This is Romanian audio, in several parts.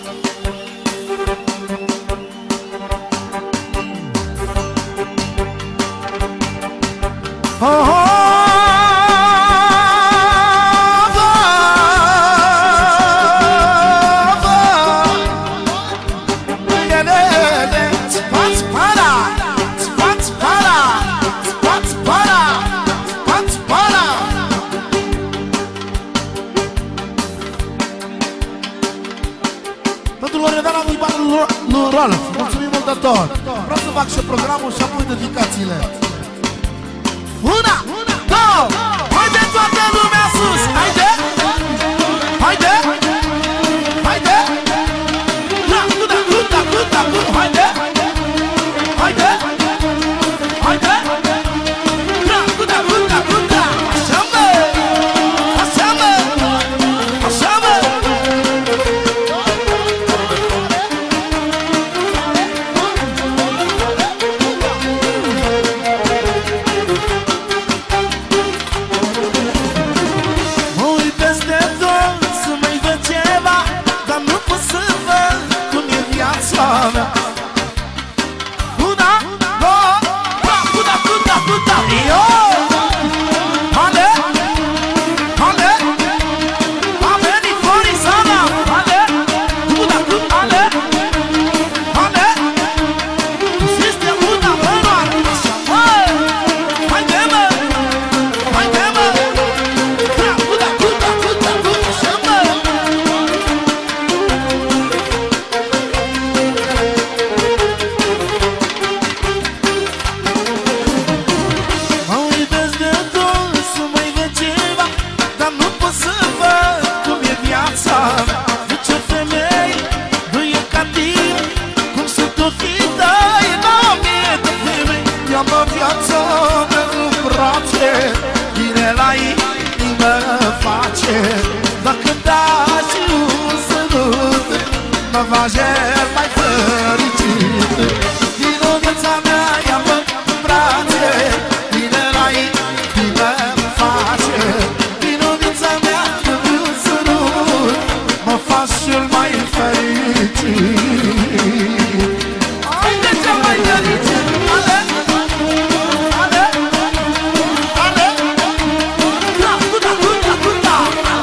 Mulțumim mult de tot. Vreau să fac și programul și apoi dedicațiile. Una, două, haide toată lumea sus. Haide, haide, haide. Da, da, da, da, da, haide, haide, haide. Da, da, da, da. Așa mă, așa mă, așa mă. Dacă dai și un sărut, mă faci mai fericit. Vino viața mea, ia-mă în brațe, vine la inimă face. Vino viața mea, când un sărut, mă faci cel mai fericit. Haide cel mai fericit! Ale! Ale! Ale! Da, da, da, da!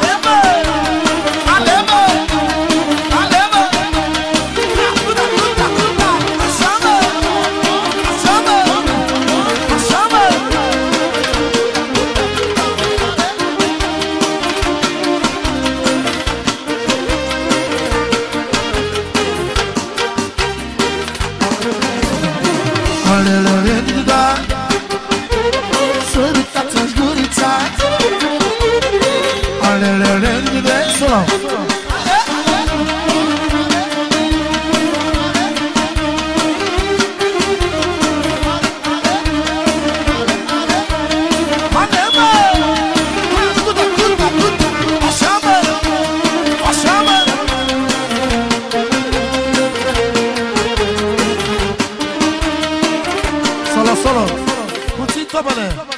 Sărutați-mi gurița. Solo. Solo, puțin topele.